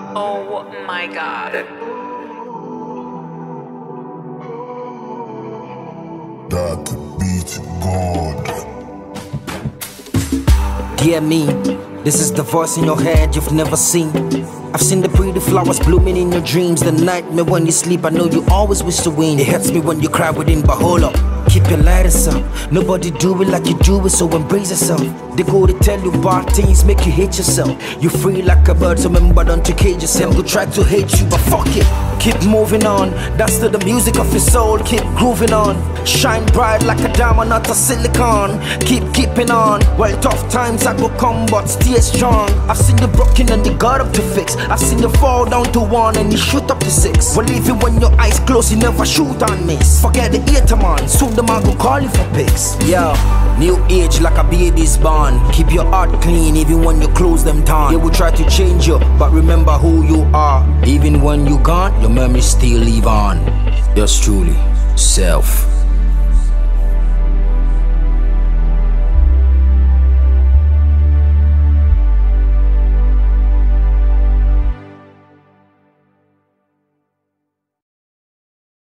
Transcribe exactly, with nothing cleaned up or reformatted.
Oh my god. That beat God. Dear me, this is the voice in your head you've never seen. I've seen the pretty flowers blooming in your dreams. The nightmare when you sleep, I know you always wish to win. It hurts me when you cry within, but hold up, keep your lighters up. Nobody do it like you do it, so embrace yourself. They go to tell you bad things, make you hate yourself. You free like a bird, so remember don't you cage yourself. Go try to hate you, but fuck it, keep moving on. That's to the music of your soul, keep grooving on. Shine bright like a diamond, not a silicon. Keep keeping on, well tough times I go come, but stay strong. I've seen you broken and you got up to fix. I've seen you fall down to one and you shoot up to six. Well even when your eyes close, you never shoot and miss. Forget the hater man, soon the man go call you for pics. Yo, new age like a baby's born. Keep your heart clean even when your clothes them torn. They will try to change you, but remember who you are. Even when you gone, your memories still live on. Yours truly, Self.